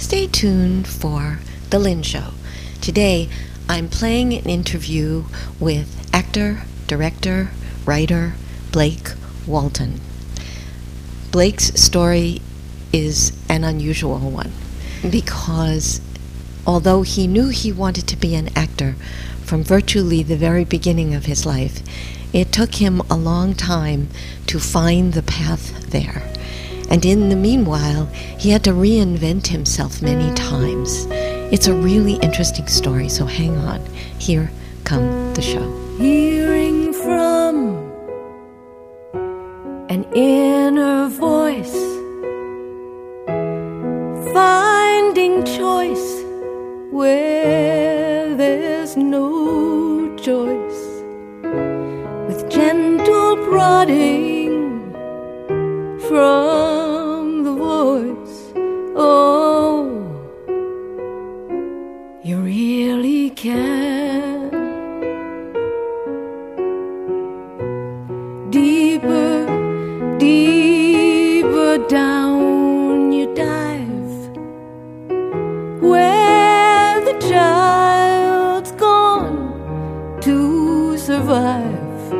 Stay tuned for The Lynn Show. Today, I'm playing an interview with actor, director, writer Blake Walton. Blake's story is an unusual one because although he knew he wanted to be an actor from virtually the very beginning of his life, it took him a long time to find the path there. And in the meanwhile, he had to reinvent himself many times. It's a really interesting story, so hang on. Here come the show. Hearing from an inner voice, finding choice where there's no choice, with gentle prodding from the voice. Oh, you really can. Deeper, deeper down you dive, where the child's gone to survive,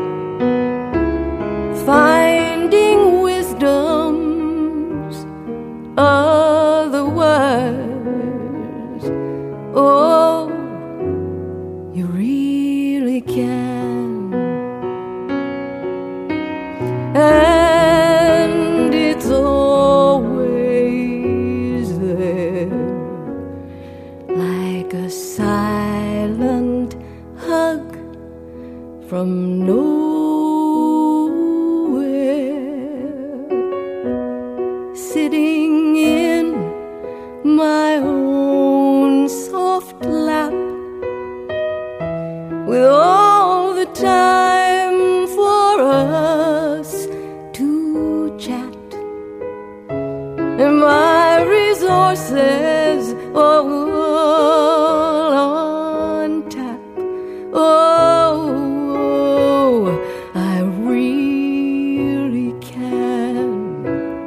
finding wisdom's otherwise. Oh, you really can. And it's always there, like a silent hug from nowhere, sitting in my own soft lap, with all the time for us to chat, and my resources all on tap. Oh, I really can.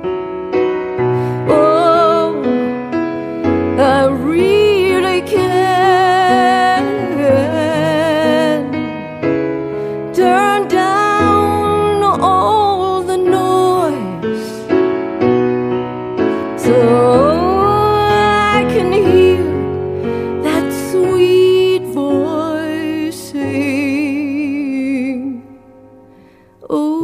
Oh, I really can. Turn down all the noise so I can hear that sweet voice sing. Oh,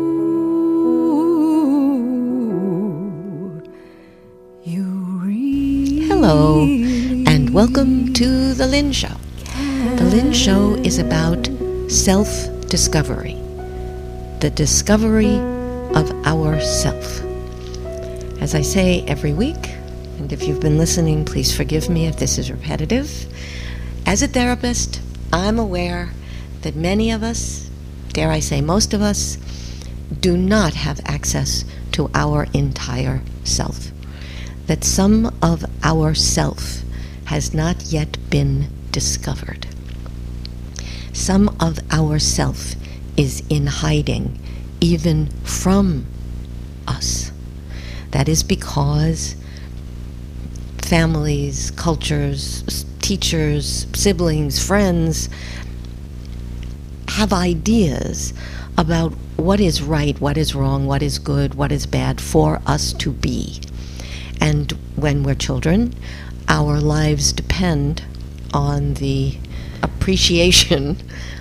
you really. Hello, and welcome to The Lynn Show. The Lynn Show is about self-discovery, the discovery of ourself. As I say every week, and if you've been listening, please forgive me if this is repetitive. As a therapist, I'm aware that many of us, dare I say most of us, do not have access to our entire self. That some of our self has not yet been discovered. Some of our self is in hiding, even from us. That is because families, cultures, teachers, siblings, friends have ideas about what is right, what is wrong, what is good, what is bad for us to be. And when we're children, our lives depend on the appreciation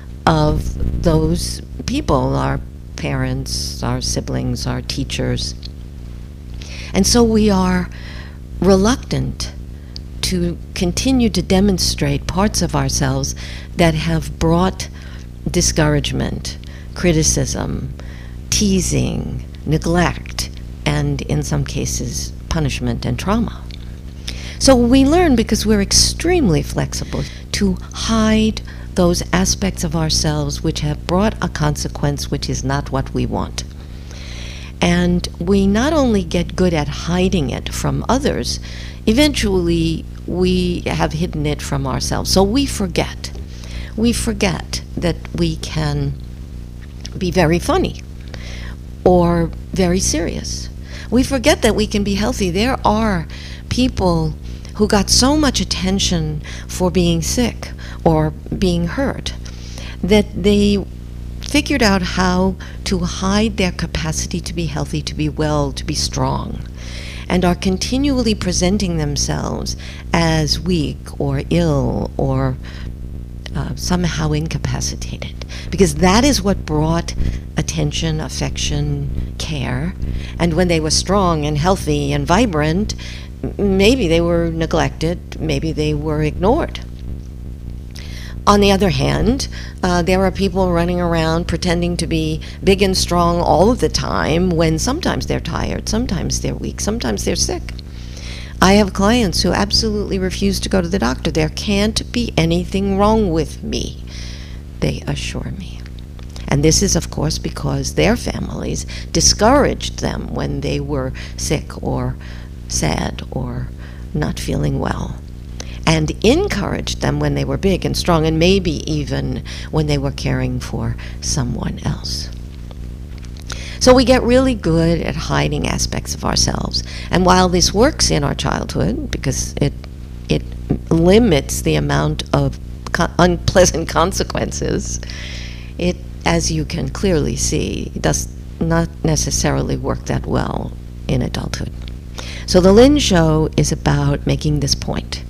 of those people, our parents, our siblings, our teachers. And so we are reluctant to continue to demonstrate parts of ourselves that have brought discouragement, criticism, teasing, neglect, and in some cases, punishment and trauma. So we learn, because we're extremely flexible, to hide those aspects of ourselves which have brought a consequence which is not what we want. And we not only get good at hiding it from others, eventually we have hidden it from ourselves. So we forget. We forget that we can be very funny or very serious. We forget that we can be healthy. There are people who got so much attention for being sick or being hurt that they figured out how to hide their capacity to be healthy, to be well, to be strong, and are continually presenting themselves as weak or ill or somehow incapacitated, because that is what brought attention, affection, care. And when they were strong and healthy and vibrant, maybe they were neglected, maybe they were ignored. On the other hand, there are people running around pretending to be big and strong all of the time when sometimes they're tired, sometimes they're weak, sometimes they're sick. I have clients who absolutely refuse to go to the doctor. There can't be anything wrong with me, they assure me. And this is, of course, because their families discouraged them when they were sick or sad or not feeling well, and encouraged them when they were big and strong, and maybe even when they were caring for someone else. So we get really good at hiding aspects of ourselves. And while this works in our childhood, because it limits the amount of unpleasant consequences, it, as you can clearly see, does not necessarily work that well in adulthood. So the Lynn Show is about making this point,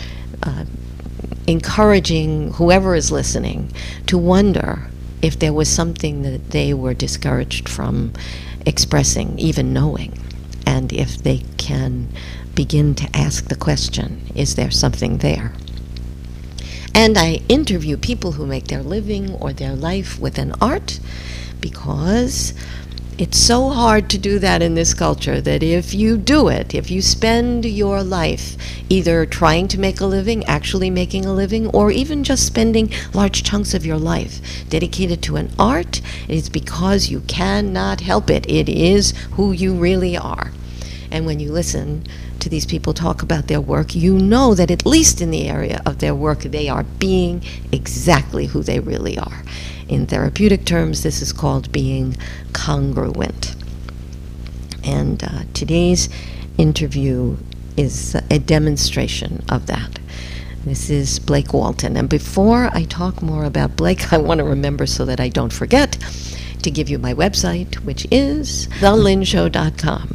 encouraging whoever is listening to wonder if there was something that they were discouraged from expressing, even knowing, and if they can begin to ask the question, is there something there? And I interview people who make their living or their life with an art, because it's so hard to do that in this culture that if you do it, if you spend your life either trying to make a living, actually making a living, or even just spending large chunks of your life dedicated to an art, it's because you cannot help it. It is who you really are. And when you listen to these people talk about their work, you know that at least in the area of their work, they are being exactly who they really are. In therapeutic terms, this is called being congruent. And today's interview is a demonstration of that. This is Blake Walton. And before I talk more about Blake, I want to remember, so that I don't forget, to give you my website, which is thelynnshow.com.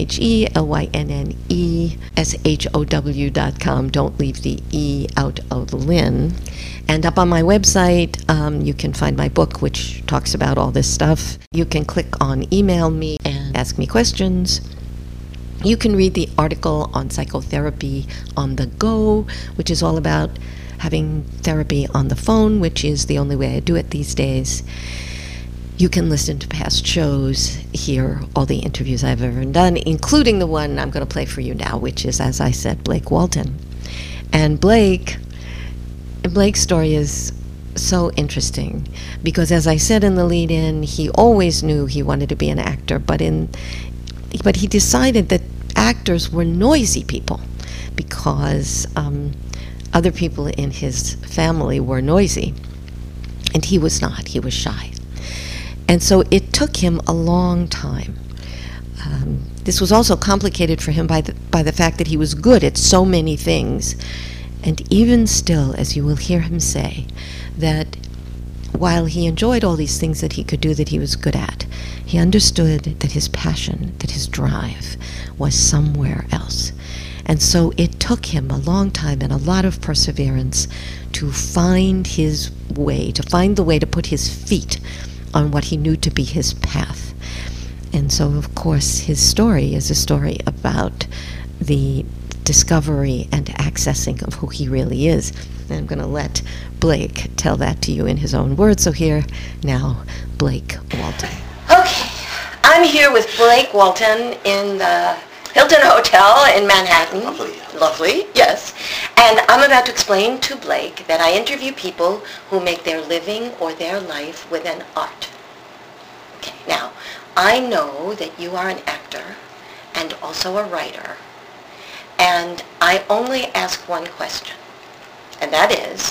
TheLynneshow.com. Don't leave the E out of Lynn. And up on my website, you can find my book, which talks about all this stuff. You can click on email me and ask me questions. You can read the article on psychotherapy on the go, which is all about having therapy on the phone, which is the only way I do it these days. You can listen to past shows, hear all the interviews I've ever done, including the one I'm going to play for you now, which is, as I said, Blake Walton. And Blake's story is so interesting because, as I said in the lead-in, he always knew he wanted to be an actor, but he decided that actors were noisy people because other people in his family were noisy, and he was not. He was shy. And so it took him a long time. This was also complicated for him by the fact that he was good at so many things. And even still, as you will hear him say, that while he enjoyed all these things that he could do that he was good at, he understood that his passion, that his drive, was somewhere else. And so it took him a long time and a lot of perseverance to find his way, to find the way to put his feet on what he knew to be his path. And so, of course, his story is a story about the discovery and accessing of who he really is. And I'm going to let Blake tell that to you in his own words. So here, now, Blake Walton. Okay, I'm here with Blake Walton in the Hilton Hotel in Manhattan. Lovely, yes. And I'm about to explain to Blake that I interview people who make their living or their life with an art. Okay, now, I know that you are an actor and also a writer, and I only ask one question, and that is,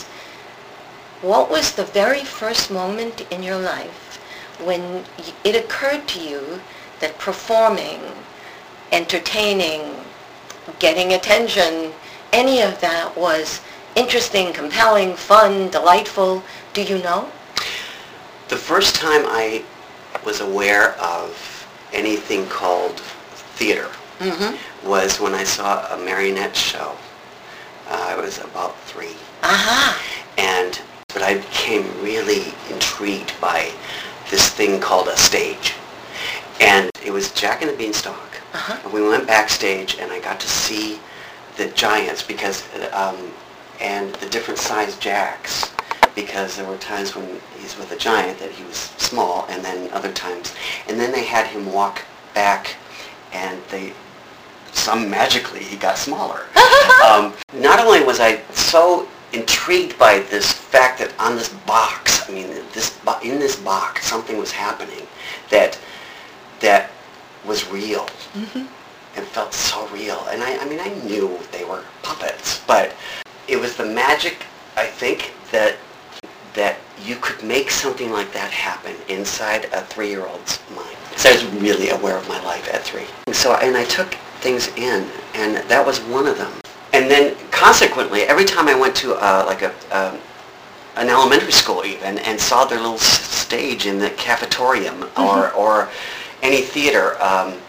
what was the very first moment in your life when it occurred to you that performing, entertaining, getting attention, any of that was interesting, compelling, fun, delightful? Do you know? The first time I was aware of anything called theater was when I saw a marionette show. I was about 3. But I became really intrigued by this thing called a stage. And it was Jack and the Beanstalk. And we went backstage and I got to see the giants because, and the different sized Jacks, because there were times when he's with a giant that he was small, and then other times. And then they had him walk back and magically he got smaller. Not only was I so intrigued by this fact that on this box, in this box, something was happening that was real and felt so real. And I knew they were puppets, but it was the magic, I think, that you could make something like that happen inside a 3-year-old's mind. So I was really aware of my life at 3. And I took things in, and that was one of them. And then consequently, every time I went to an elementary school even and saw their little stage in the cafetorium or any theater,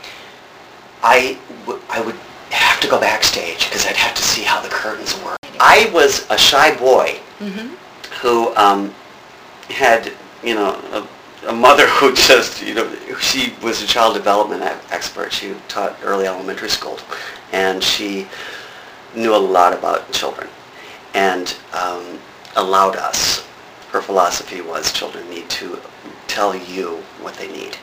I would have to go backstage because I'd have to see how the curtains were. I was a shy boy who had, a mother who just, she was a child development expert. She taught early elementary school, and she knew a lot about children and allowed us. Her philosophy was children need to tell you what they need.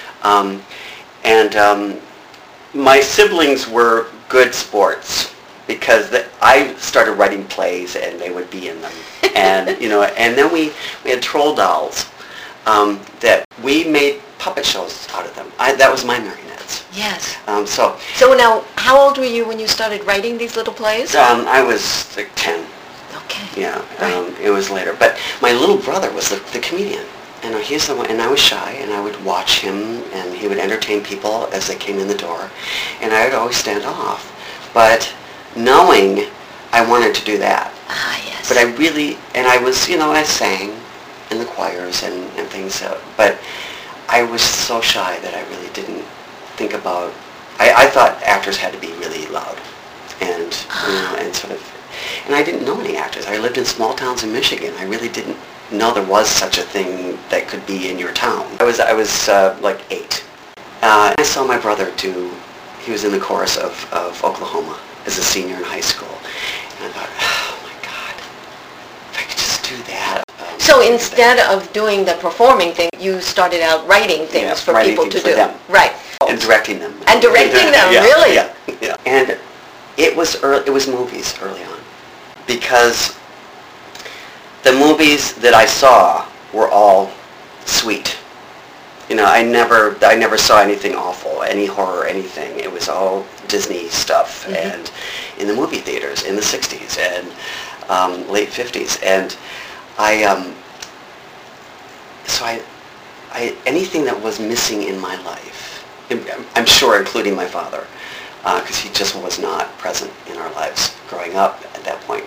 My siblings were good sports because I started writing plays and they would be in them. And, and then we had troll dolls that we made puppet shows out of them. That was my marionettes. Yes. So now, how old were you when you started writing these little plays? I was like 10. Okay. Yeah, right. It was later. But my little brother was the comedian. And he's the one, and I was shy, and I would watch him, and he would entertain people as they came in the door, and I would always stand off. But knowing I wanted to do that. Yes. But I was, I sang in the choirs and things, but I was so shy that I really didn't think about, I thought actors had to be really loud, and, and I didn't know any actors. I lived in small towns in Michigan. I really didn't know there was such a thing that could be in your town. I was like 8. I saw my brother he was in the chorus of Oklahoma as a senior in high school. And I thought, oh my God, if I could just do that. So instead of doing the performing thing, you started out writing things for people to do. Them. Right. And directing them. And directing them, yeah, really? Yeah. And it was movies early on, because the movies that I saw were all sweet. I never saw anything awful, any horror, anything. It was all Disney stuff, and in the movie theaters in the 60s and late 50s. And anything that was missing in my life, I'm sure including my father, because he just was not present in our lives growing up at that point,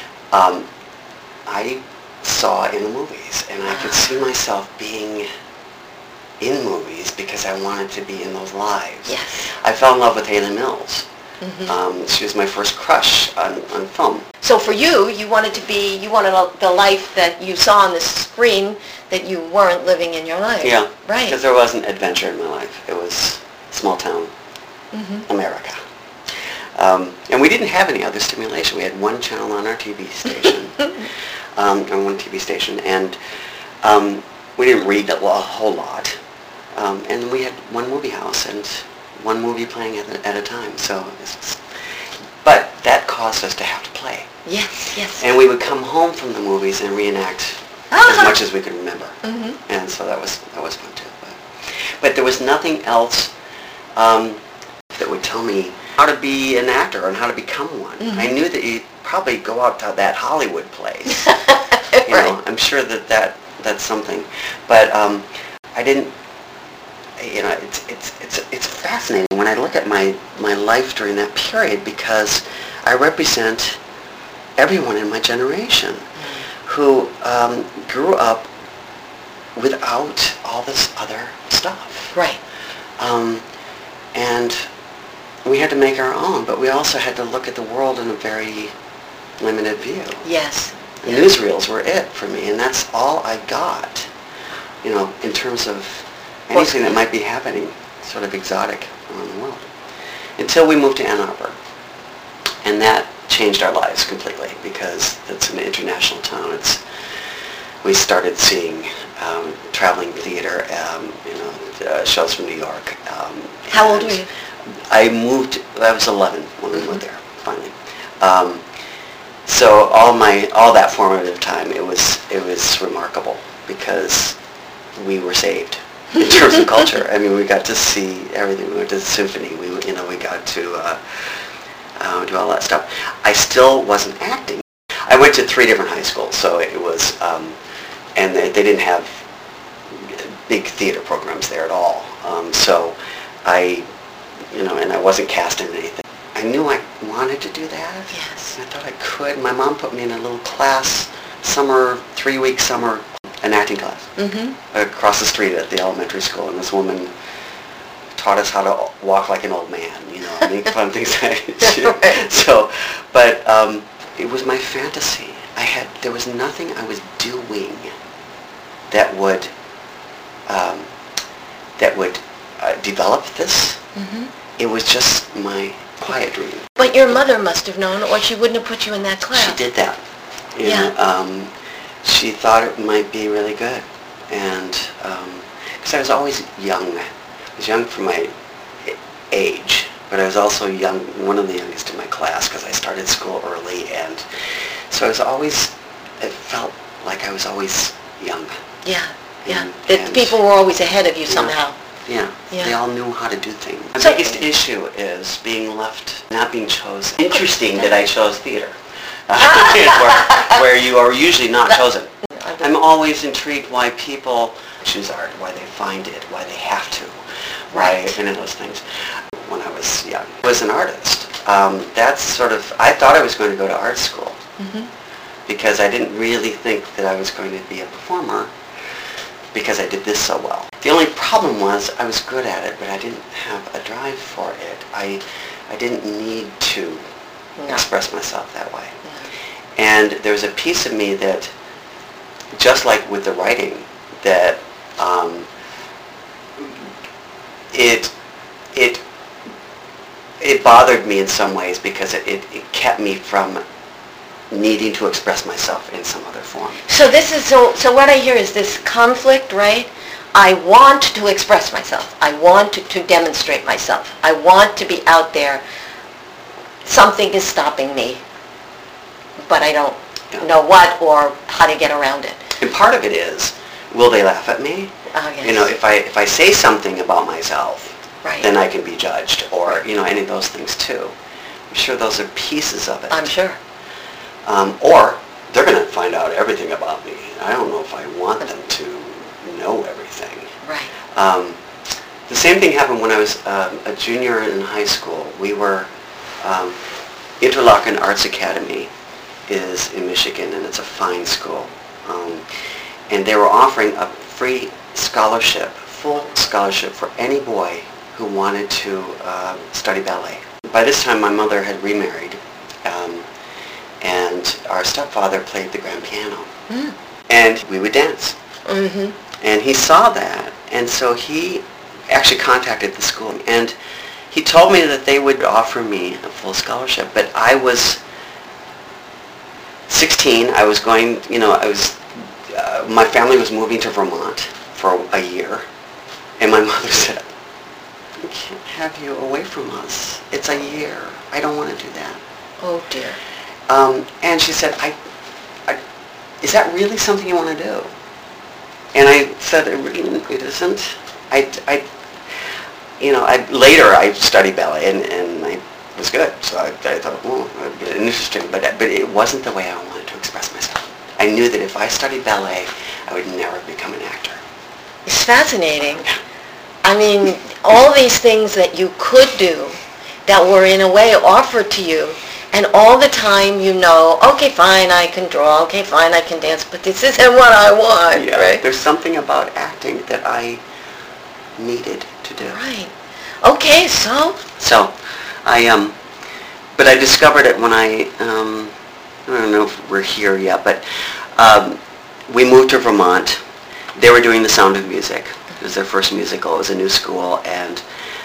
I saw in the movies, and I could see myself being in movies because I wanted to be in those lives. Yes. I fell in love with Haley Mills. She was my first crush on film. So for you, you wanted the life that you saw on the screen that you weren't living in your life. Yeah. Right. Because there wasn't adventure in my life. It was small town America. And we didn't have any other stimulation. We had one channel on our TV station, on one TV station, and we didn't read a whole lot. And we had one movie house and one movie playing at a time. But that caused us to have to play. Yes, yes. And we would come home from the movies and reenact as much as we could remember. And so that was fun too. But there was nothing else that would tell me how to be an actor and how to become one. I knew that you'd probably go out to that Hollywood place. Right. I'm sure that's something. But I didn't. It's fascinating when I look at my life during that period, because I represent everyone in my generation who grew up without all this other stuff. Right. And we had to make our own, but we also had to look at the world in a very limited view. Yes. The newsreels were it for me, and that's all I got, in terms of anything that might be happening, sort of exotic around the world. Until we moved to Ann Arbor. And that changed our lives completely, because it's an international town. We started seeing traveling theater, shows from New York. How old were you? I was 11 when we moved there, finally. So all that formative time, it was remarkable, because we were saved in terms of culture. I mean, we got to see everything. We went to the symphony. We got to do all that stuff. I still wasn't acting. I went to 3 different high schools, so it was, and they didn't have big theater programs there at all. So and I wasn't cast in anything. I knew I wanted to do that. Yes. I thought I could. My mom put me in a little class, 3-week summer, an acting class, across the street at the elementary school, and this woman taught us how to walk like an old man, make fun things like that. So, but it was my fantasy. There was nothing I was doing that would develop this. It was just my quiet dream. But your mother must have known, or she wouldn't have put you in that class. She did that. She thought it might be really good, and because I was always young. I was young for my age, but I was also one of the youngest in my class, because I started school early, and so it felt like I was always young. Yeah. That people were always ahead of you somehow. Yeah. They all knew how to do things. The biggest issue is being left, not being chosen. Interesting that I chose theater, where you are usually not chosen. I'm always intrigued why people choose art, why they find it, why they have to, why any of those things. When I was young, I was an artist. I thought I was going to go to art school, because I didn't really think that I was going to be a performer, because I did this so well. The only problem was I was good at it, but I didn't have a drive for it. I didn't need to express myself that way. And there's a piece of me that, just like with the writing, that it bothered me in some ways, because it kept me from needing to express myself in some other form. So so what I hear is this conflict, right? I want to express myself. I want to demonstrate myself. I want to be out there. Something is stopping me, but I don't know what or how to get around it. And part of it is, will they laugh at me? Yes. If I say something about myself, right, then I can be judged, or any of those things too. I'm sure those are pieces of it. I'm sure. Or they're going to find out everything about me. I don't know if I want them to know everything. Right. The same thing happened when I was a junior in high school. We were, Interlochen Arts Academy is in Michigan, and it's a fine school. And they were offering a free scholarship, full scholarship, for any boy who wanted to study ballet. By this time, my mother had remarried, and our stepfather played the grand piano. And we would dance. And he saw that, and so he actually contacted the school, and he told me that they would offer me a full scholarship. But I was 16. I was going, my family was moving to Vermont for a year, and my mother said, "We can't have you away from us. It's a year. I don't want to do that." Oh dear. And she said, "Is that really something you want to do?" And I said, "It isn't." Later I studied ballet, and I was good. So I thought, well, it'd be interesting, but it wasn't the way I wanted to express myself. I knew that if I studied ballet, I would never become an actor. It's fascinating. I mean, all these things that you could do that were in a way offered to you, And all the time you know, okay, fine, I can draw, okay, fine, I can dance, but this isn't what I want, Yeah, right? there's something about acting that I needed to do. Right. Okay, so? So, but I discovered it when I don't know if we're here yet, but we moved to Vermont. They were doing The Sound of Music. It was their first musical. It was a new school, and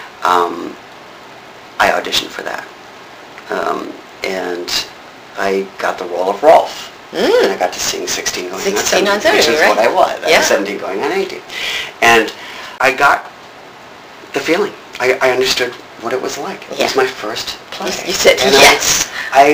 I auditioned for that. And I got the role of Rolf. And I got to sing 16 going 16 on 17, which is right? what I was. I Yeah. was 17 going on 18. And I got the feeling. I understood what it was like. It was my first play. You said and yes.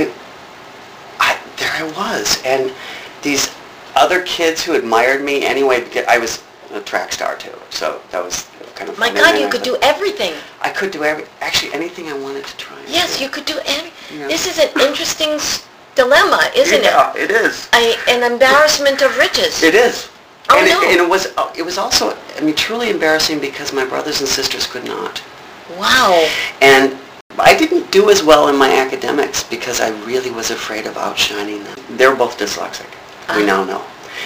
There I was. And these other kids who admired me anyway, because I was a track star too. So that was kind of My fun. God, And you I could thought, do everything. I could do actually anything I wanted to try. Yes, you could do anything. Yeah. This is an interesting dilemma, isn't Yeah, it is. An embarrassment of riches. It is. Oh, and no. It was also, I mean, truly embarrassing because my brothers and sisters could not. Wow. And I didn't do as well in my academics because I really was afraid of outshining them. They're both dyslexic. We now know.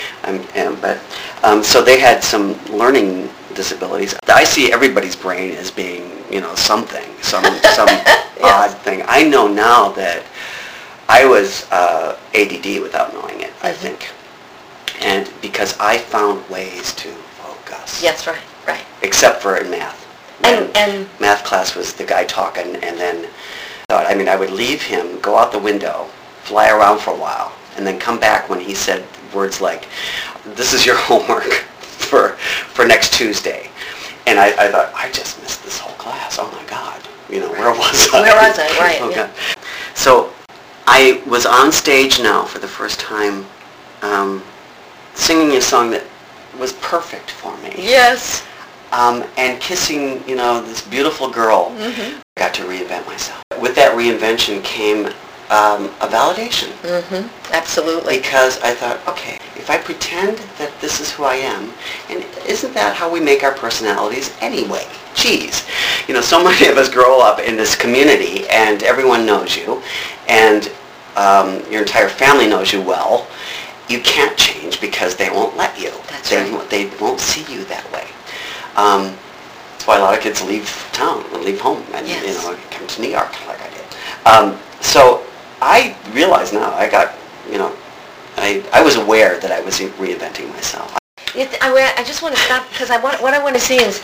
So they had some learning disabilities. I see everybody's brain as being, something, some odd thing. I know now that I was ADD without knowing it, I think. And because I found ways to focus. Yes, right. Except for in math. And math class was the guy talking, and then I would leave him, go out the window, fly around for a while, and then come back when he said words like, "This is your homework for next Tuesday." And I thought, I just missed this whole class. Oh my God. Where was I? where was I? Right. Oh, Yeah. God. So I was on stage now for the first time, singing a song that was perfect for me. Yes. And kissing, this beautiful girl. I got to reinvent myself. With that reinvention came a validation. Absolutely. Because I thought, okay, if I pretend that this is who I am, and isn't that how we make our personalities anyway? Geez. So many of us grow up in this community and everyone knows you, and your entire family knows you well. You can't change because they won't let you. They won't see you that way. That's why a lot of kids leave town and leave home and come to New York like I did. So I realize now I got, I was aware that I was reinventing myself. I just want to stop because what I want to say is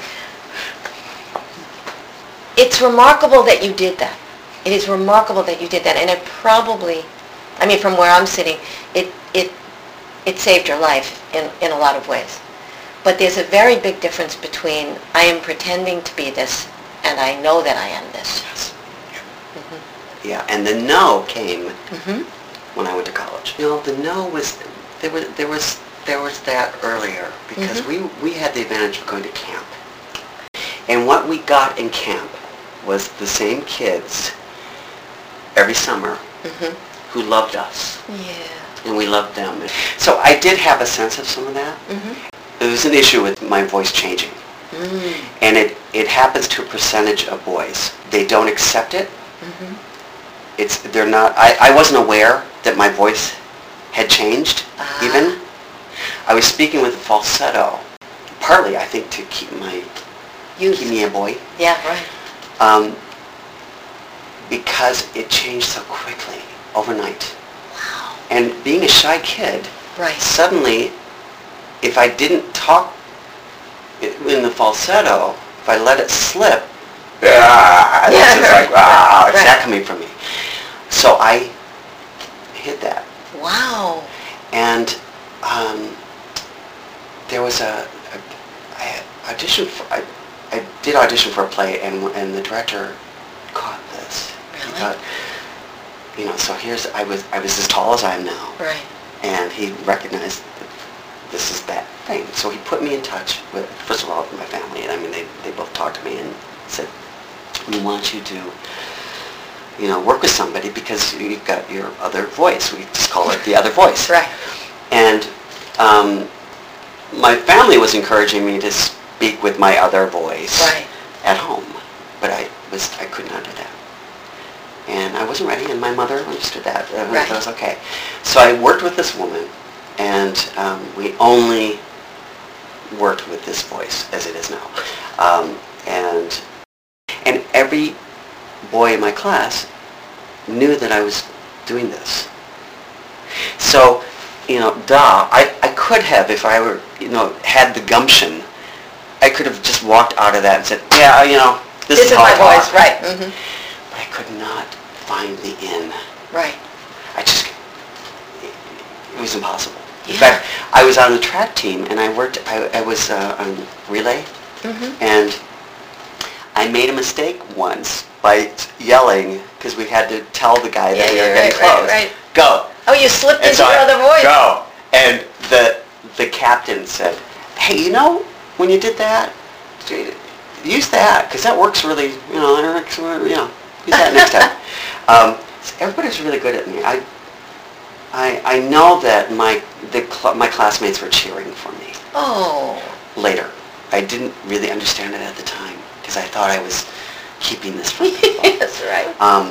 it's remarkable that you did that. It is remarkable that you did that, and it probably, from where I'm sitting, it saved your life in a lot of ways. But there's a very big difference between I am pretending to be this and I know that I am this. Yes. Yeah, and the no came when I went to college. The no was, there was that earlier because we had the advantage of going to camp. And what we got in camp was the same kids every summer who loved us. Yeah. And we loved them. So I did have a sense of some of that. There was an issue with my voice changing. And it happens to a percentage of boys. They don't accept it. They're not, I wasn't aware that my voice had changed even. I was speaking with a falsetto, partly I think to keep me a boy. Yeah, right. Because it changed so quickly, overnight. Wow. And being a shy kid, suddenly, if I didn't talk in the falsetto, if I let it slip, it's like, it's that coming from me. So I hid that. Wow. And there was I did audition for a play, and the director caught this. Really? He thought, so I was as tall as I am now. Right. And he recognized that this is that thing. So he put me in touch with, first of all, with my family. And they both talked to me and said, we want you to, work with somebody because you've got your other voice. We just call it the other voice. Right. And my family was encouraging me to speak with my other voice at home. But I could not do that. And I wasn't ready, and my mother understood that. Right. That was okay. So I worked with this woman, and we only worked with this voice as it is now. And every boy in my class knew that I was doing this. So, I could have, if I were, had the gumption, I could have just walked out of that and said, yeah, this is how my I talk. voice, right. Mm-hmm. But I could not find the in. Right. It was impossible. In Yeah. fact, I was on the track team, and I was on relay, and I made a mistake once by yelling, because we had to tell the guy that we were getting close. Right. Go. Oh, you slipped And into so your other voice. Go. And the captain said, hey, when you did that, use that, because that works really, use that next time. So everybody's really good at me. I know that my classmates were cheering for me. Oh. Later. I didn't really understand it at the time, because I thought I was keeping this from people. That's right.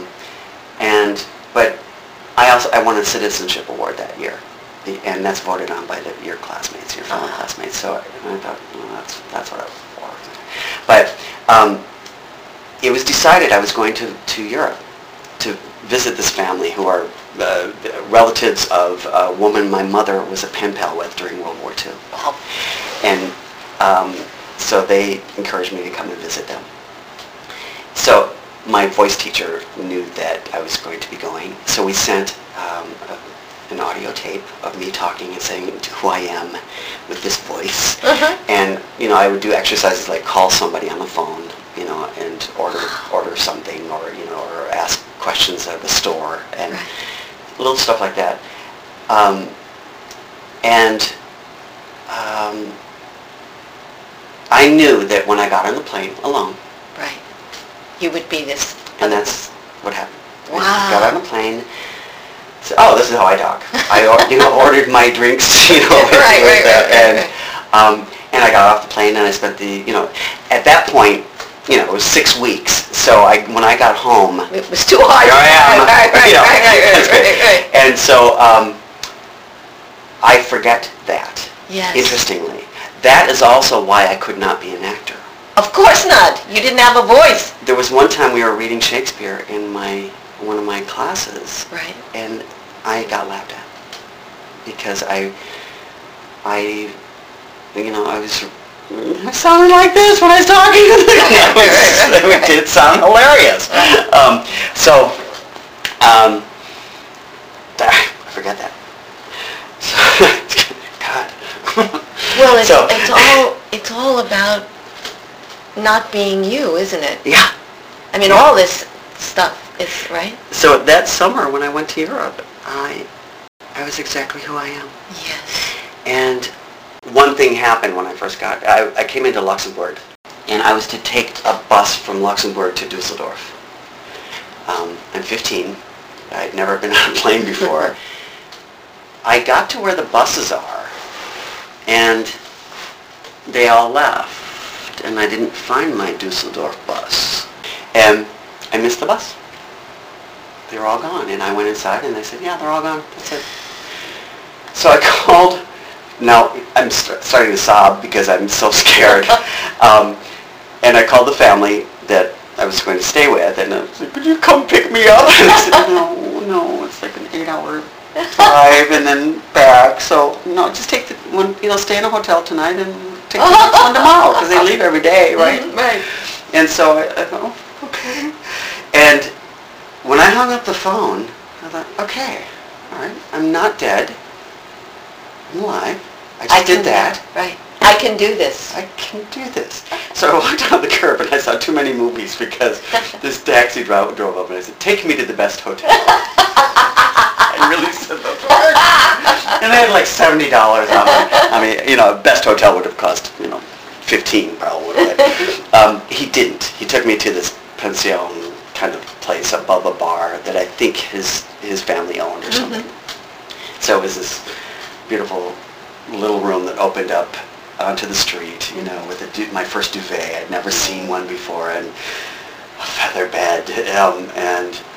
But I won a citizenship award that year, and that's voted on by your classmates, your fellow classmates. So I thought, that's what I was for. But it was decided I was going to Europe to visit this family who are relatives of a woman my mother was a pen pal with during World War II. Wow. And so they encouraged me to come and visit them. So my voice teacher knew that I was going to be going, so we sent an audio tape of me talking and saying who I am with this voice. And I would do exercises like call somebody on the phone, and order something, or ask questions at the store, and little stuff like that. I knew that when I got on the plane alone, Right. You would be this. and that's what happened. Wow. I got on the plane. Said, this is how I talk. I ordered my drinks, Right. And I got off the plane, and I spent at that point, it was 6 weeks. So when I got home, It was too hard. here I am. That's good. Right. And so I forget that. Yes. Interestingly, that is also why I could not be an actor. Of course not. You didn't have a voice. There was one time we were reading Shakespeare in one of my classes, Right. and I got laughed at because I sounded like this when I was talking. It did sound hilarious. I forget that. God. Well, it's all about not being you, isn't it? Yeah. I mean, all this stuff is, right? So that summer when I went to Europe, I was exactly who I am. Yes. And one thing happened when I first I came into Luxembourg, and I was to take a bus from Luxembourg to Dusseldorf. I'm 15. I'd never been on a plane before. I got to where the buses are, and they all left, and I didn't find my Dusseldorf bus. And I missed the bus. They were all gone, and I went inside, and they said, yeah, they're all gone. That's it. So I called. Now, I'm starting to sob because I'm so scared. And I called the family that I was going to stay with, and I was like, could you come pick me up? And they said, no, it's like an 8-hour drive and then back. So, no, just take stay in a hotel tonight and take the next one tomorrow, because they leave every day, right? Right. And so I thought, okay. And when I hung up the phone, I thought, okay, all right, I'm not dead. I'm alive. I just did that. Right. I can do this. I can do this. So I walked down the curb, and I saw too many movies because this taxi drove up, and I said, take me to the best hotel. I really said the word. And they had like $70 on it. I mean, best hotel would have cost, $15 probably. He didn't. He took me to this pension kind of place above a bar that I think his family owned or something. So it was this beautiful little room that opened up onto the street, with my first duvet. I'd never seen one before, and a feather bed, and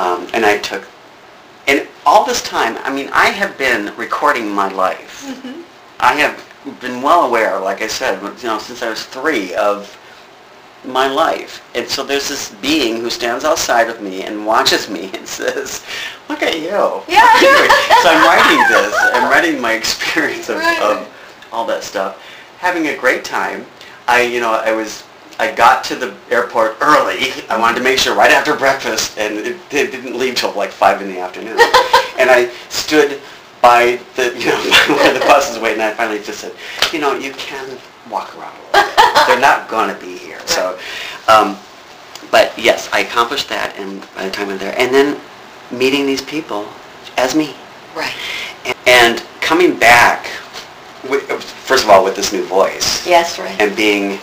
And I took, and all this time, I mean, I have been recording my life. Mm-hmm. I have been well aware, like I said, since I was 3, of my life. And so there's this being who stands outside of me and watches me and says, look at you. Yeah. So I'm writing this. I'm writing my experience of all that stuff. Having a great time. I got to the airport early. I wanted to make sure right after breakfast, and it didn't leave till like 5 in the afternoon. And I stood by the, where the bus is waiting, and I finally just said, you can walk around a little bit. They're not going to be here. Right. So, but yes, I accomplished that, and by the time I was there, and then meeting these people as me. Right. And coming back, first of all, with this new voice. Yes, right. And being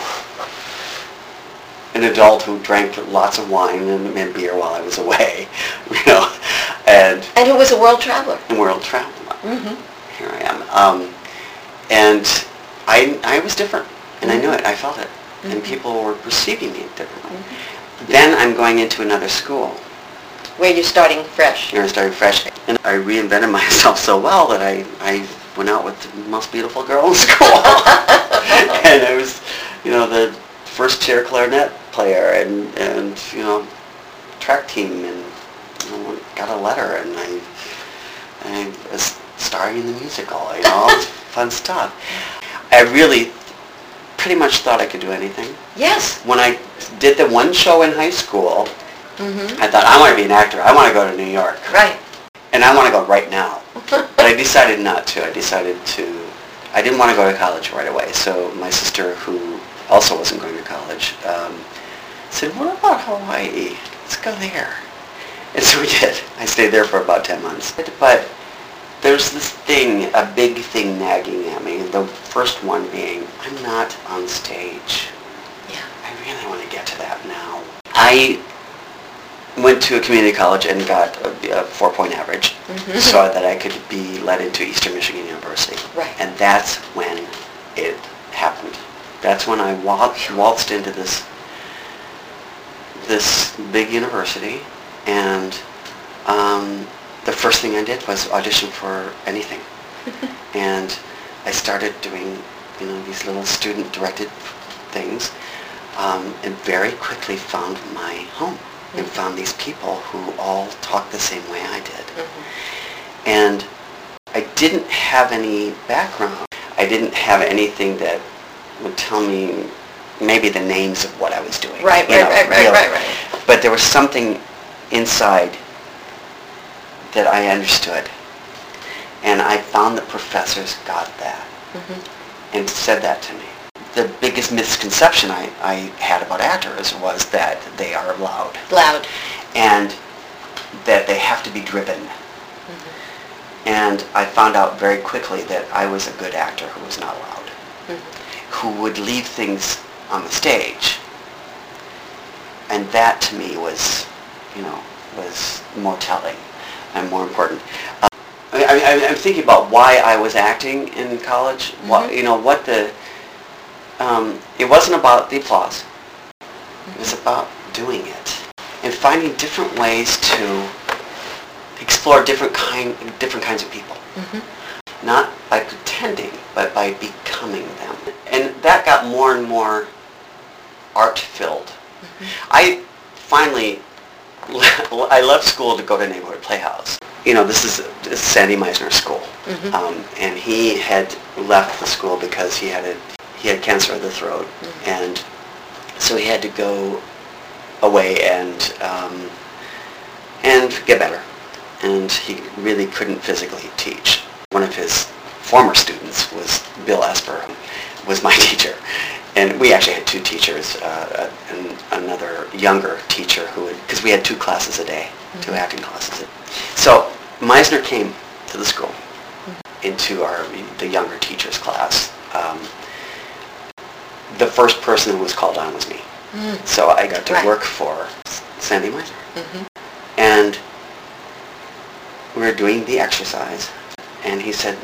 an adult who drank lots of wine and beer while I was away, and who was a world traveler. Mm-hmm. Here I am, and I was different, and I knew it. I felt it, and people were perceiving me differently. Mm-hmm. Then I'm going into another school. Where you're starting fresh. You're starting fresh, and I reinvented myself so well that I went out with the most beautiful girl in school, and I was, the first chair clarinet player and track team, and got a letter, and I was starring in the musical, all this fun stuff. I really pretty much thought I could do anything. Yes. When I did the one show in high school, I thought, I want to be an actor. I want to go to New York. Right. And I want to go right now. But I decided not to. I didn't want to go to college right away. So my sister, who also wasn't going to college, said, what about Hawaii? Let's go there. And so we did. I stayed there for about 10 months. But there's this thing, a big thing nagging at me. The first one being, I'm not on stage. Yeah. I really want to get to that now. I went to a community college and got a 4-point average so that I could be let into Eastern Michigan University. Right. And that's when it happened. That's when I waltzed into this big university, and the first thing I did was audition for anything. And I started doing, these little student-directed things, and very quickly found my home. And found these people who all talked the same way I did. And I didn't have any background. I didn't have anything that would tell me maybe the names of what I was doing. Right. But there was something inside that I understood. And I found that professors got that and said that to me. The biggest misconception I had about actors was that they are loud. Loud. And that they have to be driven. And I found out very quickly that I was a good actor who was not loud. Who would leave things on the stage. And that to me was, was more telling and more important. I'm thinking about why I was acting in college. It wasn't about the applause. It was about doing it and finding different ways to explore different kinds of people. Not by pretending, but by becoming them. And that got more and more art-filled. I left school to go to Neighborhood Playhouse. This is Sandy Meisner's school. And he had left the school because he had cancer of the throat, and so he had to go away and get better. And he really couldn't physically teach. One of his former students was Bill Esper, who was my teacher. And we actually had 2 teachers, and another younger teacher because we had 2 classes a day, 2 acting classes. So Meisner came to the school, into the younger teacher's class. The first person who was called on was me. So I got to work for Sandy Meisner. And we were doing the exercise, and he said,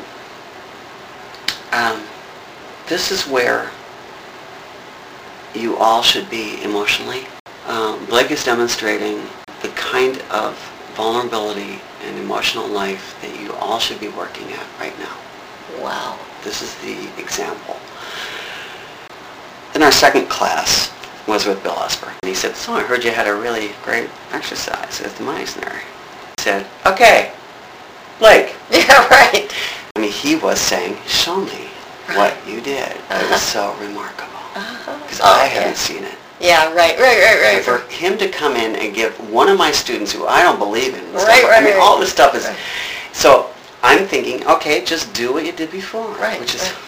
this is where you all should be emotionally. Blake is demonstrating the kind of vulnerability and emotional life that you all should be working at right now. Wow. This is the example. Then our second class was with Bill Esper. And he said, so I heard you had a really great exercise with Meisner. He said, okay, Blake. Yeah, right. I mean, he was saying, show me what you did. It was so remarkable. Because I hadn't seen it. Yeah, right. And for him to come in and give one of my students who I don't believe in, all this stuff is... Right. So I'm thinking, okay, just do what you did before. Right. Which is...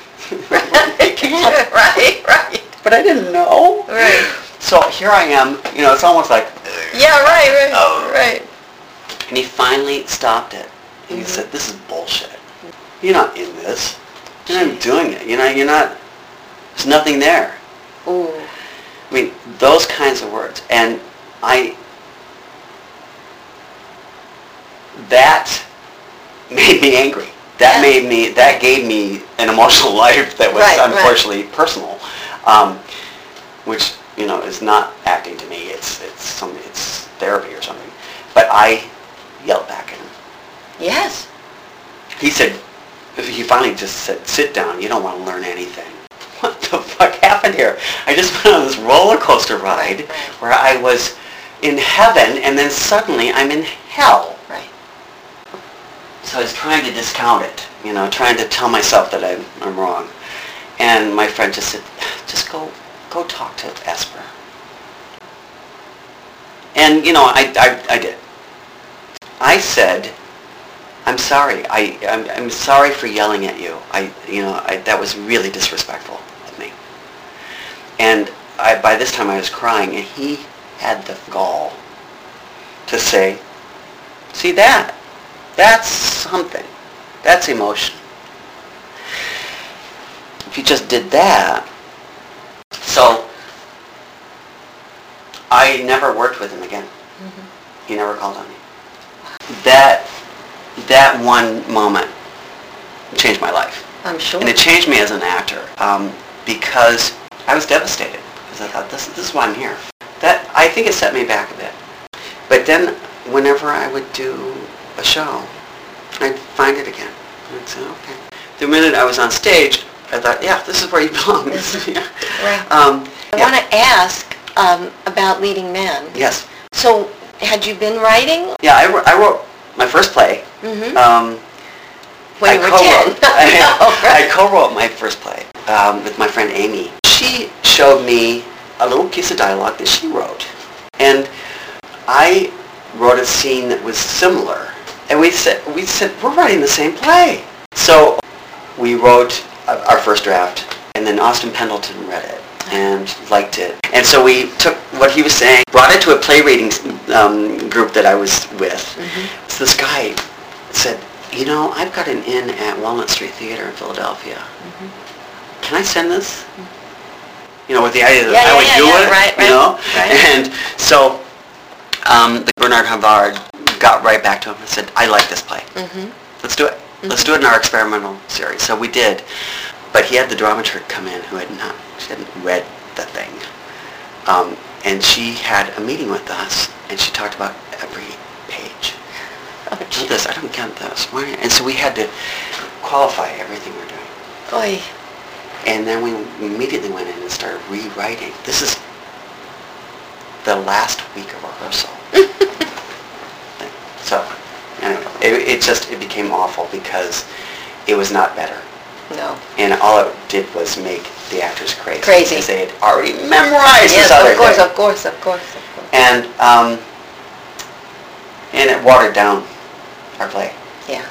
Right. But I didn't know. Right. So here I am, it's almost like... Yeah, right. And he finally stopped it. And he said, this is bullshit. You're not in this. You're not doing it. You're not... There's nothing there. Ooh. I mean, those kinds of words. And that made me angry. That gave me an emotional life that was unfortunately personal, which, is not acting to me. It's therapy or something. But I yelled back at him. Yes. He finally just said, sit down. You don't want to learn anything. What the fuck happened here? I just went on this roller coaster ride where I was in heaven and then suddenly I'm in hell. Right. So I was trying to discount it, trying to tell myself that I'm wrong. And my friend just said, just go talk to Esper. And, I did. I said, I'm sorry. I'm sorry for yelling at you. That was really disrespectful of me. And by this time I was crying, and he had the gall to say, see that's something. That's emotion. If you just did that. So I never worked with him again. Mm-hmm. He never called on me. That one moment changed my life. I'm sure. And it changed me as an actor because I was devastated. Because I thought, this is why I'm here. I think it set me back a bit. But then whenever I would do a show, I'd find it again. And I'd say, okay. The minute I was on stage, I thought, yeah, this is where you belong. Yeah. Right. I want to ask about Leading Men. Yes. So had you been writing? Yeah, I wrote my first play. Mm-hmm. When you were 10. I co-wrote my first play with my friend Amy. She showed me a little piece of dialogue that she wrote. And I wrote a scene that was similar. And we said, we're writing the same play. So we wrote our first draft, and then Austin Pendleton read it and liked it. And so we took what he was saying, brought it to a play reading group that I was with. Mm-hmm. So this guy said, I've got an inn at Walnut Street Theater in Philadelphia. Mm-hmm. Can I send this? Mm-hmm. With the idea that I would do it, right. And so Bernard Havard got right back to him and said, I like this play. Mm-hmm. Let's do it. Mm-hmm. Let's do it in our experimental series. So we did. But he had the dramaturg come in who she hadn't read the thing. And she had a meeting with us, and she talked about every page. I don't this, I don't get this. Why? And so we had to qualify everything we're doing. Oy. And then we immediately went in and started rewriting. This is the last week of rehearsal. So, anyway, it became awful because it was not better. No. And all it did was make the actors crazy. Crazy. Because they had already memorized this other thing. Of course. And it watered down our play. Yeah.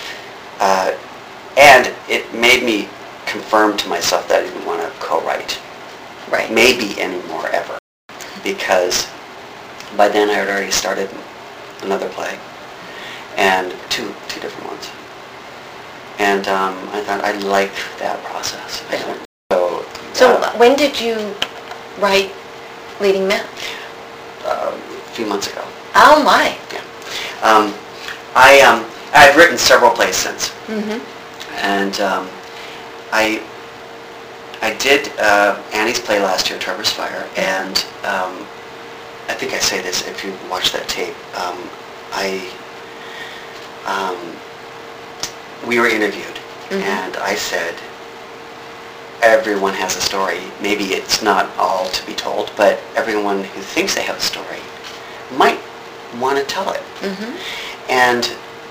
And it made me confirm to myself that I didn't want to co-write. Right. Maybe anymore ever. Because by then I had already started another play. And two different ones. And I thought I liked that process. So when did you write Leading Men? A few months ago. Oh my. Yeah. I've written several plays since. Mm-hmm. And I did Annie's play last year, Trevor's Fire, and I think I say this if you watch that tape. We were interviewed, and I said, everyone has a story. Maybe it's not all to be told, but everyone who thinks they have a story might want to tell it. And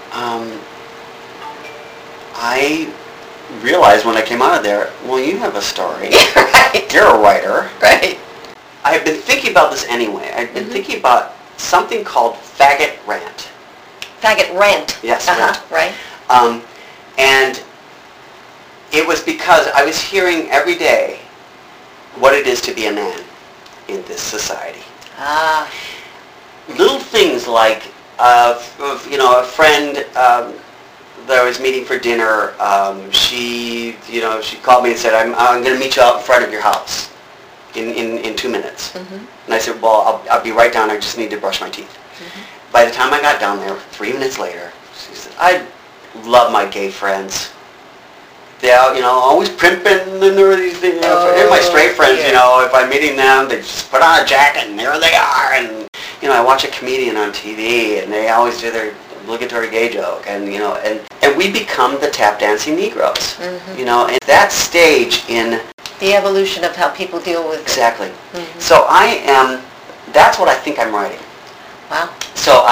I realized when I came out of there, well, you have a story. Right. You're a writer. Right. I've been thinking about this anyway. I've been thinking about something called faggot rant. Faggot rant. Yes, Right. And it was because I was hearing every day what it is to be a man in this society. Ah. Little things like, a friend that I was meeting for dinner, she called me and said, I'm going to meet you out in front of your house in 2 minutes. And I said, well, I'll be right down. I just need to brush my teeth. By the time I got down there, 3 minutes later, she said, I love my gay friends. They're, always primping and everything. They're my straight friends, if I'm meeting them, they just put on a jacket and there they are. And, I watch a comedian on TV and they always do their obligatory gay joke. And, and we become the tap dancing Negroes. And that stage in... The evolution of how people deal with Exactly. So that's what I think I'm writing. Wow. So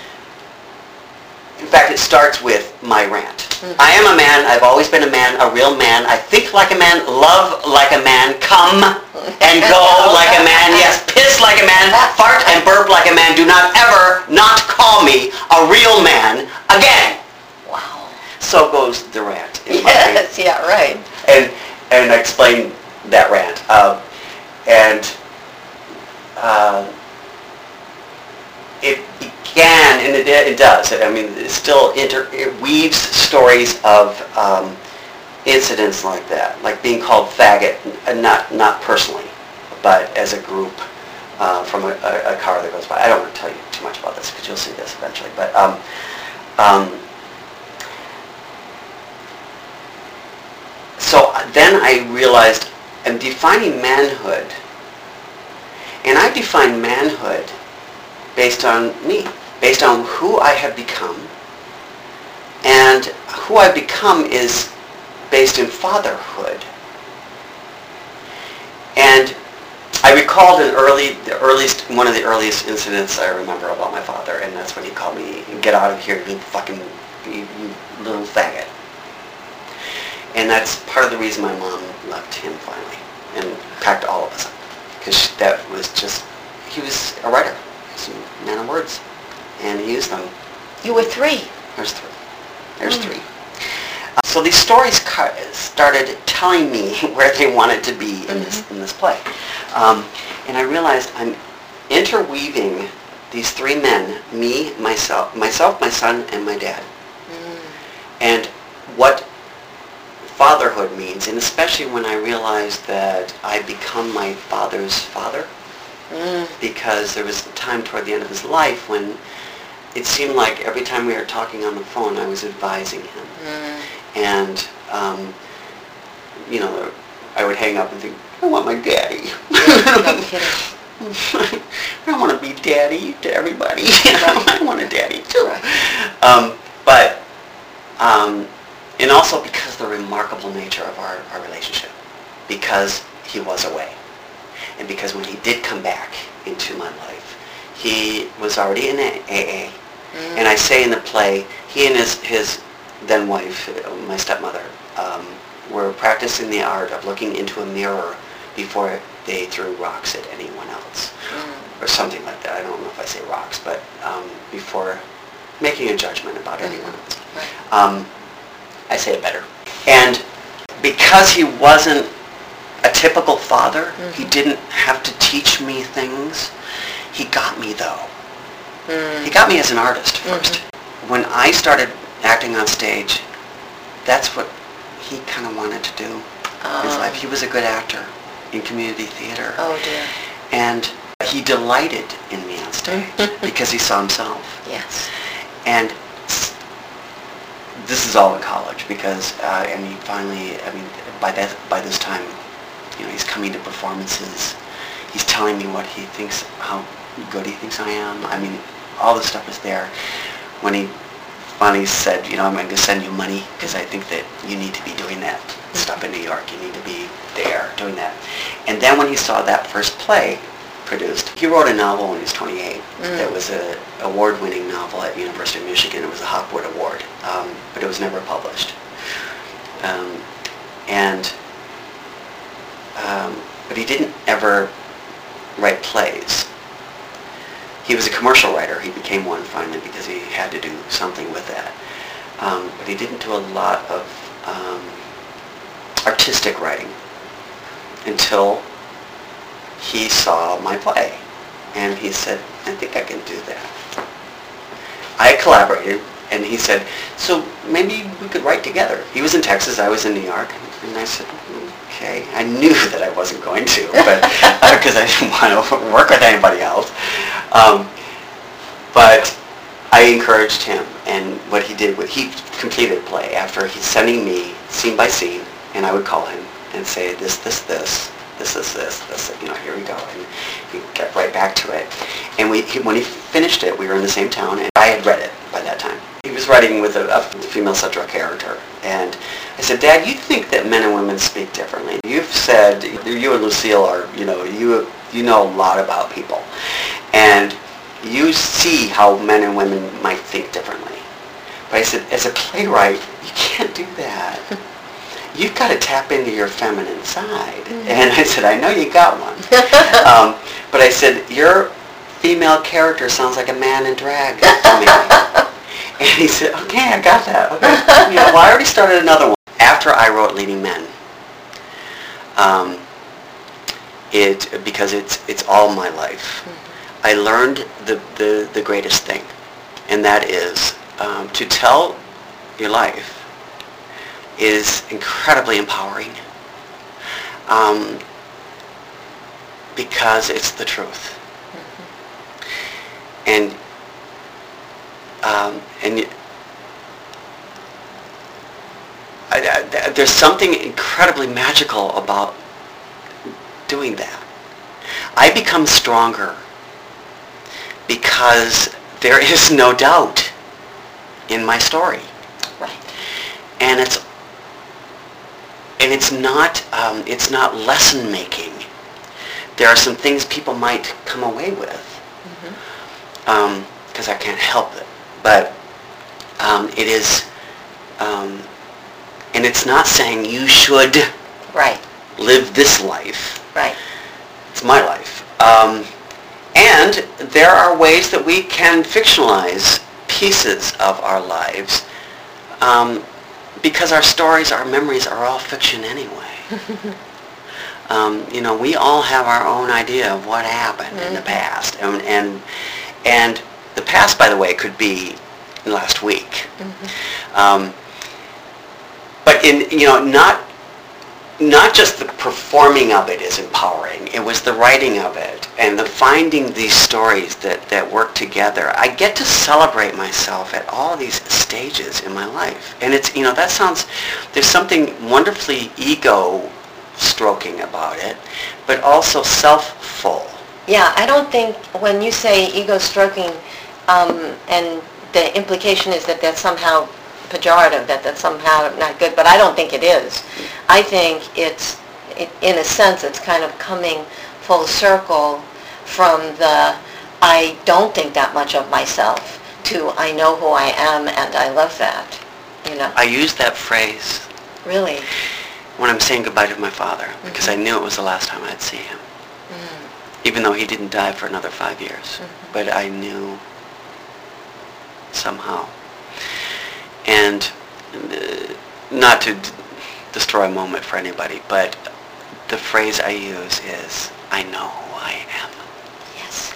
in fact, it starts with my rant. I am a man. I've always been a man, a real man. I think like a man, love like a man, come and go like a man. Yes, piss like a man, fart and burp like a man. Do not ever not call me a real man again. Wow. So goes the rant. Yes, yeah, right. And I explained that rant. It began, and it does. I mean, it weaves stories of incidents like that, like being called faggot, not personally, but as a group from a car that goes by. I don't want to tell you too much about this because you'll see this eventually. But so then I realized I'm defining manhood, and I define manhood based on me, based on who I have become. And who I've become is based in fatherhood. And I recalled one of the earliest incidents I remember about my father, and that's when he called me, "Get out of here, you little faggot." And that's part of the reason my mom left him finally and packed all of us up. Because he was a writer. A man of words, and he used them. You were 3. There's 3. So these stories started telling me where they wanted to be in this play, and I realized I'm interweaving these 3 men: me, myself, my son, and my dad, and what fatherhood means, and especially when I realized that I become my father's father. Because there was a time toward the end of his life when it seemed like every time we were talking on the phone, I was advising him. And, I would hang up and think, I want my daddy. No kidding. I want to be daddy to everybody. I want a daddy too. Right. And also because of the remarkable nature of our relationship. Because he was away. And because when he did come back into my life, he was already in AA. And I say in the play, he and his then wife, my stepmother, were practicing the art of looking into a mirror before they threw rocks at anyone else. Or something like that. I don't know if I say rocks, but before making a judgment about anyone else. Right. I say it better. And because he wasn't a typical father, he didn't have to teach me things. He got me though. He got me as an artist first. When I started acting on stage, that's what he kind of wanted to do in his life. He was a good actor in community theater. Oh dear. And he delighted in me on stage because he saw himself. Yes. And this is all in college because, finally, by this time, he's coming to performances. He's telling me what he thinks, how good he thinks I am. I mean, all this stuff is there. When he finally said, I'm going to send you money because I think that you need to be doing that stuff in New York. You need to be there doing that. And then when he saw that first play produced, he wrote a novel when he was 28. That was an award-winning novel at University of Michigan. It was a Hopwood Award, but it was never published. But he didn't ever write plays. He was a commercial writer. He became one finally because he had to do something with that. But he didn't do a lot of artistic writing until he saw my play. And he said, I think I can do that. I collaborated, and he said, so maybe we could write together. He was in Texas, I was in New York, and I said, okay. I knew that I wasn't going to, but because I didn't want to work with anybody else. But I encouraged him, and what he did, he completed a play after he's sending me scene by scene, and I would call him and say, this, here we go, and he got right back to it. And when he finished it, we were in the same town, and I had read it by that time. He was writing with a female central character, and I said, Dad, you think that men and women speak differently. You've said, you and Lucille are, you know a lot about people, and you see how men and women might think differently. But I said, as a playwright, you can't do that. You've got to tap into your feminine side. And I said, I know you got one. But I said, your female character sounds like a man in drag to me. And he said, okay, I got that. Okay. Well, I already started another one. After I wrote Leading Men, because it's all my life, I learned the greatest thing, and that is to tell your life is incredibly empowering because it's the truth. And there's something incredibly magical about doing that. I become stronger because there is no doubt in my story. Right. And it's not lesson making. There are some things people might come away with because I can't help it. But it is, and it's not saying you should live this life. Right. It's my life. And there are ways that we can fictionalize pieces of our lives because our stories, our memories are all fiction anyway. We all have our own idea of what happened in the past. And the past, by the way, could be last week. But not just the performing of it is empowering. It was the writing of it and the finding these stories that work together. I get to celebrate myself at all these stages in my life. And it's, there's something wonderfully ego-stroking about it, but also self-full. Yeah, I don't think when you say ego-stroking, and the implication is that that's somehow pejorative, that's somehow not good, but I don't think it is. I think in a sense, it's kind of coming full circle from the I don't think that much of myself to I know who I am and I love that, I use that phrase. Really? When I'm saying goodbye to my father, because I knew it was the last time I'd see him. Even though he didn't die for another 5 years. But I knew somehow. And not to destroy a moment for anybody, but the phrase I use is, I know who I am. Yes.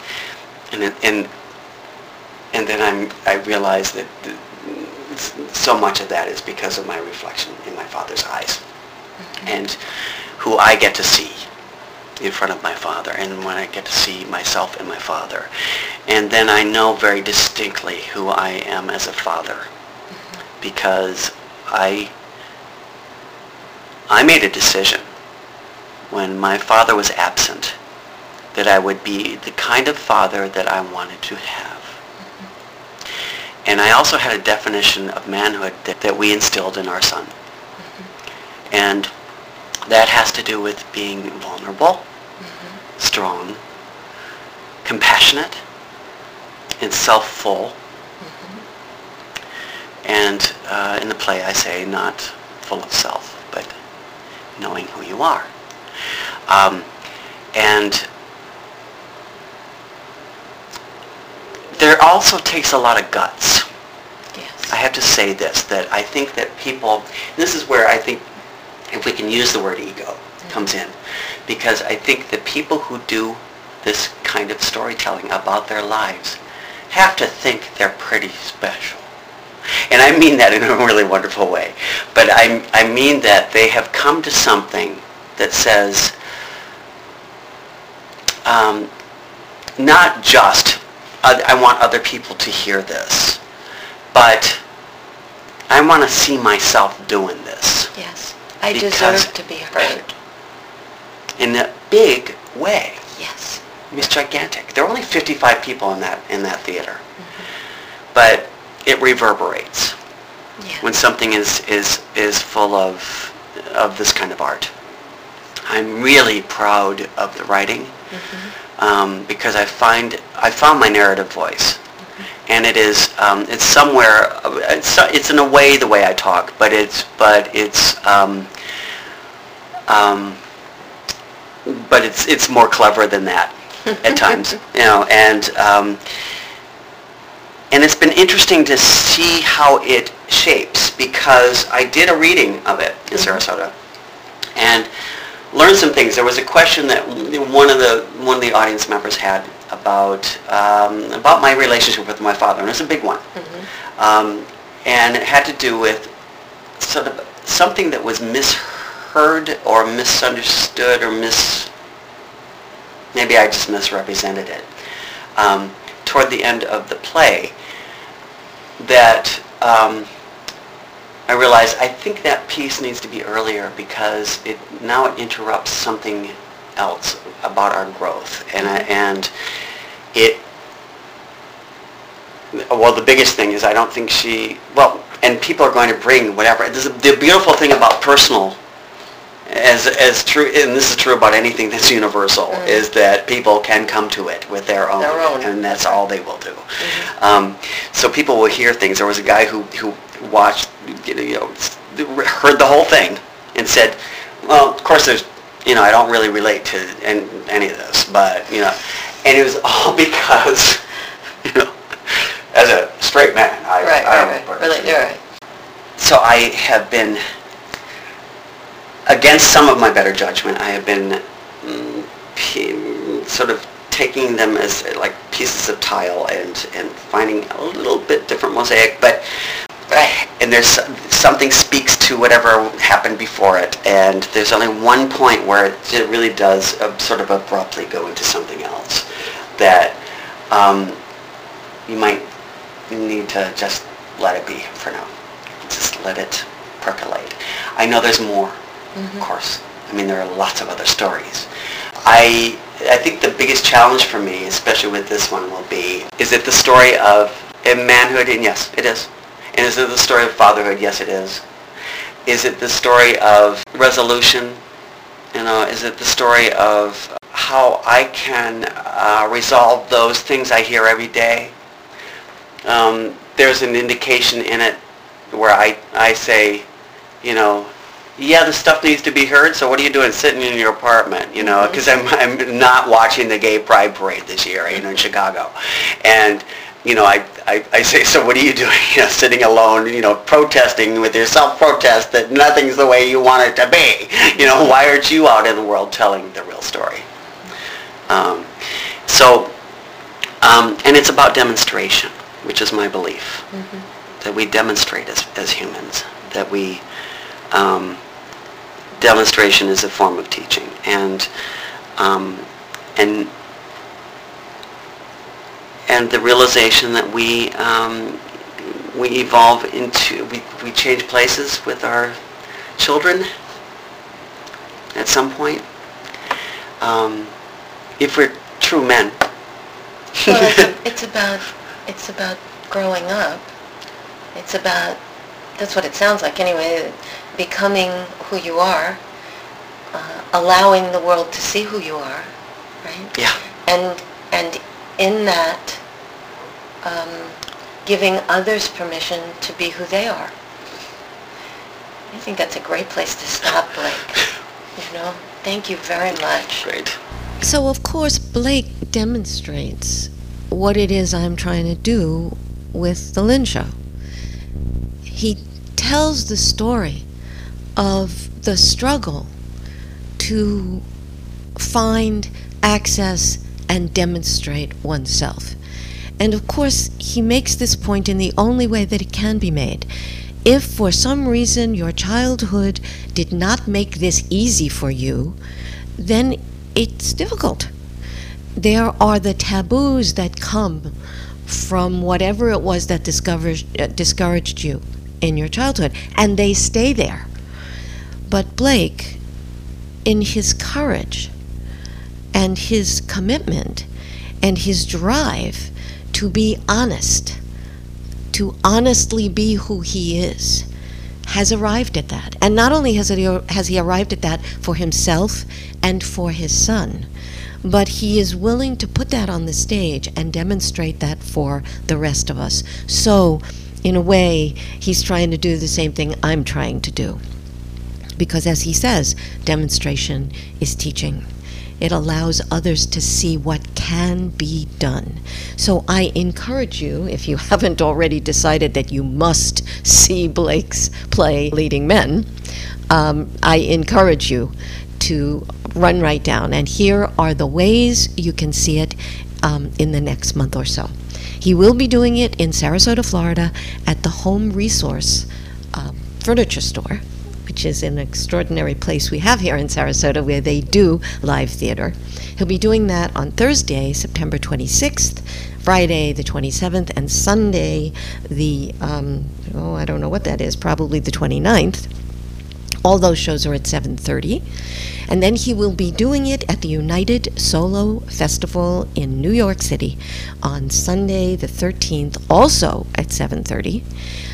And then I realize that so much of that is because of my reflection in my father's eyes. And who I get to see in front of my father, and when I get to see myself in my father. And then I know very distinctly who I am as a father, because I made a decision when my father was absent that I would be the kind of father that I wanted to have. And I also had a definition of manhood that we instilled in our son. And that has to do with being vulnerable, strong, compassionate, and self-full. And in the play I say not full of self, but knowing who you are. And there also takes a lot of guts. Yes. I have to say this, that I think that people, this is where I think, if we can use the word ego, comes in. Because I think that people who do this kind of storytelling about their lives have to think they're pretty special. And I mean that in a really wonderful way. But I mean that they have come to something that says, not just, I want other people to hear this, but I want to see myself doing this. Yes. I Because- deserve to be heard. In a big way. Yes. It's gigantic. There are only 55 people in that theater. But it reverberates Yes. when something is full of this kind of art. I'm really proud of the writing because I found my narrative voice, and it is it's somewhere it's in a way the way I talk, but it's more clever than that at times, and it's been interesting to see how it shapes, because I did a reading of it in Sarasota and learned some things. There was a question that one of the audience members had about my relationship with my father, and it's a big one. And it had to do with sort of something that was misheard or misunderstood or maybe I just misrepresented it. Toward the end of the play, that I realized I think that piece needs to be earlier, because it interrupts something else about our growth, and the biggest thing is I don't think and people are going to bring whatever. The beautiful thing about personal, as true, and this is true about anything that's universal, is that people can come to it with their own, and that's all they will do. So people will hear things. There was a guy who watched, heard the whole thing and said, well, of course there's, I don't really relate to any of this, but, and it was all because, as a straight man, I don't relate. Right. So I have been, against some of my better judgment, I have been sort of taking them as like pieces of tile and finding a little bit different mosaic, and there's something speaks to whatever happened before it, and there's only one point where it really does sort of abruptly go into something else that you might need to just let it be for now. Just let it percolate. I know there's more, of course. I mean, there are lots of other stories. I think the biggest challenge for me, especially with this one, will be, is it the story of manhood? And yes, it is. And is it the story of fatherhood? Yes, it is. Is it the story of resolution? Is it the story of how I can resolve those things I hear every day? There's an indication in it where I say, yeah, the stuff needs to be heard, so what are you doing sitting in your apartment, because I'm not watching the Gay Pride Parade this year, in Chicago. And, I say, so what are you doing, sitting alone, protesting with your self-protest that nothing's the way you want it to be. Why aren't you out in the world telling the real story? And it's about demonstration, which is my belief, that we demonstrate as humans, that we... demonstration is a form of teaching, and the realization that we evolve into, we change places with our children at some point. If we're true men. Well, it's about growing up. It's about, that's what it sounds like anyway, becoming who you are, allowing the world to see who you are, right? Yeah. And in that, giving others permission to be who they are. I think that's a great place to stop, Blake. You know, thank you very much. Great. So, of course, Blake demonstrates what it is I'm trying to do with The Lynn Show. He tells the story of the struggle to find, access, and demonstrate oneself. And of course, he makes this point in the only way that it can be made. If for some reason your childhood did not make this easy for you, then it's difficult. There are the taboos that come from whatever it was that discouraged you in your childhood, and they stay there. But Blake, in his courage and his commitment and his drive to be honest, to honestly be who he is, has arrived at that. And not only has he arrived at that for himself and for his son, but he is willing to put that on the stage and demonstrate that for the rest of us. So, in a way, he's trying to do the same thing I'm trying to do. Because as he says, demonstration is teaching. It allows others to see what can be done. So I encourage you, if you haven't already decided that you must see Blake's play Leading Men, I encourage you to run right down. And here are the ways you can see it in the next month or so. He will be doing it in Sarasota, Florida, at the Home Resource Furniture Store, which is an extraordinary place we have here in Sarasota where they do live theater. He'll be doing that on Thursday, September 26th, Friday the 27th, and Sunday the, I don't know what that is, probably the 29th. All those shows are at 7:30. And then he will be doing it at the United Solo Festival in New York City on Sunday the 13th, also at 7:30.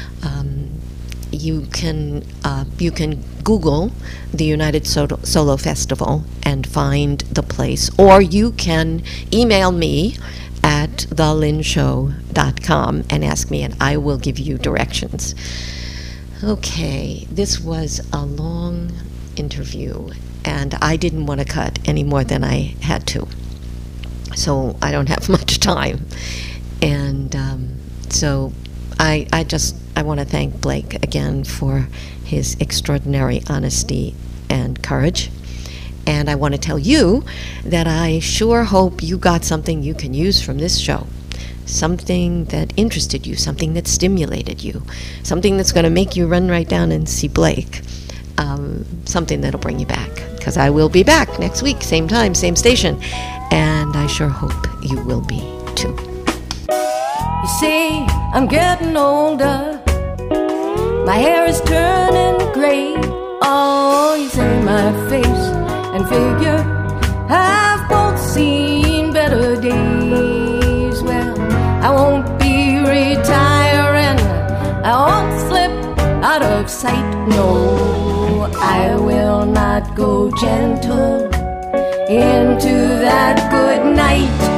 You can Google the United Solo Festival and find the place, or you can email me at thelynshow.com and ask me, and I will give you directions. Okay, this was a long interview, and I didn't want to cut any more than I had to, so I don't have much time, and so I want to thank Blake again for his extraordinary honesty and courage. And I want to tell you that I sure hope you got something you can use from this show. Something that interested you, something that stimulated you, something that's going to make you run right down and see Blake. Something that'll bring you back. Because I will be back next week, same time, same station. And I sure hope you will be too. You see, I'm getting older. My hair is turning gray. Oh, you say my face and figure have both seen better days. Well, I won't be retiring. I won't slip out of sight. No, I will not go gentle into that good night.